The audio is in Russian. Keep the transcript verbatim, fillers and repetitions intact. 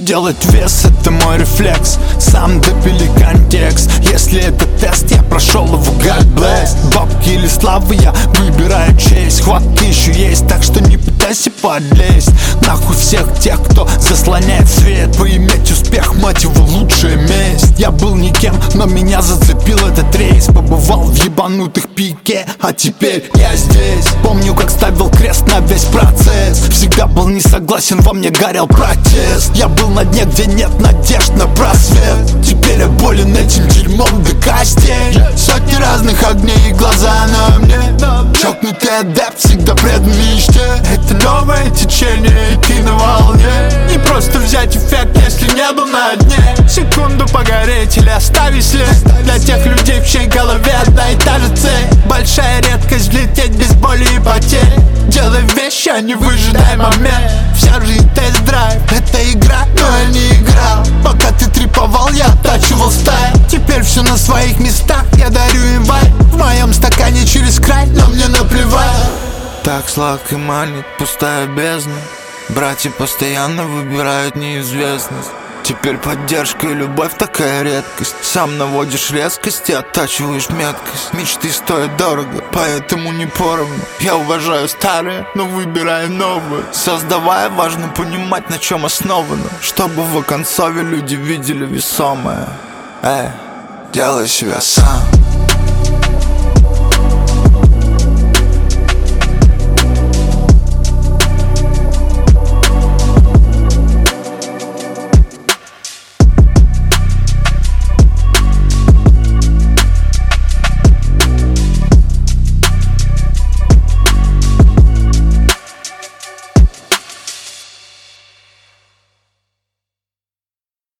делать вес, это мой рефлекс. Сам допили контекст. Если это тест, я прошел его, God bless. Бабки или славы, я выбираю честь. Хватки еще есть, так что не пытайся подлезть. Нахуй всех тех, кто заслоняет свет. Поиметь успех, мать его, лучшая месть. Я был никем, но меня зацепил этот рейс. Побывал в ебанутых пике, а теперь я здесь. Помню, как ставил крест на весь процесс. Всегда был не согласен, во мне горел протест. Я был на дне, где нет надежд на просвет. Теперь я болен этим дерьмом до костей. Сотни разных огней и глаза на мне. Чокнутый адепт всегда предан мечте. Это новое течение, и ты на волне. Не просто взять эффект, если не был на дне. Секунду погореть или оставить след. Для тех людей, в чьей голове одна и та же цель. Большая редкость взлететь без боли и потерь. Делай вещи, а не выжидай момент. Вся жизнь тест-драйв, это игра, но я не играл. Пока ты триповал, я оттачивал стайл. Теперь все на своих местах, я дарю им вайб. В моем стакане через край, но мне наплевать. Так сладко манит пустая бездна. Братья постоянно выбирают неизвестность. Теперь поддержка и любовь такая редкость. Сам наводишь резкость и оттачиваешь меткость. Мечты стоят дорого, поэтому не поровну. Я уважаю старое, но выбираю новое. Создавая, важно понимать, на чем основано, чтобы в оконцове люди видели весомое. Эй, делай себя сам.